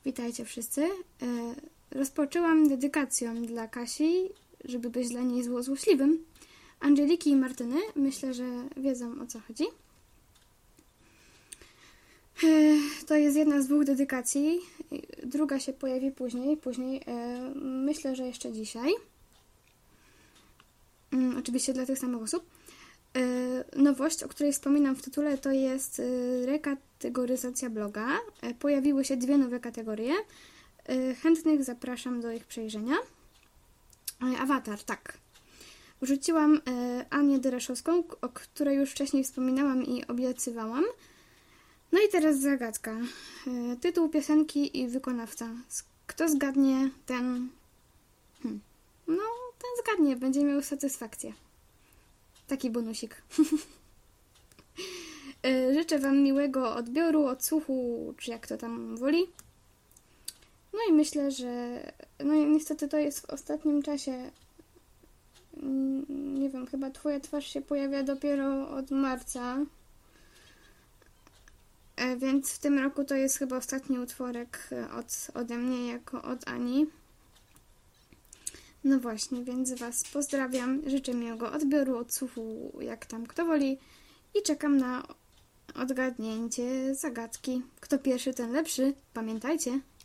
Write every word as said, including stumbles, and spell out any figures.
Witajcie wszyscy. E, rozpoczęłam dedykacją dla Kasi, żeby być dla niej zło złośliwym. Angeliki i Martyny. Myślę, że wiedzą, o co chodzi. E, to jest jedna z dwóch dedykacji. Druga się pojawi później. Później e, myślę, że jeszcze dzisiaj. E, oczywiście dla tych samych osób. Nowość, o której wspominam w tytule, to jest rekategoryzacja bloga. Pojawiły się dwie nowe kategorie. Chętnych zapraszam do ich przejrzenia. Awatar, tak. Wrzuciłam Anię Dereszowską, o której już wcześniej wspominałam i obiecywałam. No i teraz zagadka. Tytuł piosenki i wykonawca. Kto zgadnie, ten... Hmm. No, ten zgadnie, będzie miał satysfakcję. Taki bonusik. Życzę Wam miłego odbioru, odsłuchu, czy jak to tam woli. No i myślę, że no i niestety to jest w ostatnim czasie, nie wiem, chyba Twoja twarz się pojawia dopiero od marca. Więc w tym roku to jest chyba ostatni utworek od, ode mnie jako od Ani. No właśnie, więc Was pozdrawiam, życzę miłego odbioru, odsłuchu, jak tam kto woli i czekam na odgadnięcie zagadki. Kto pierwszy, ten lepszy, pamiętajcie.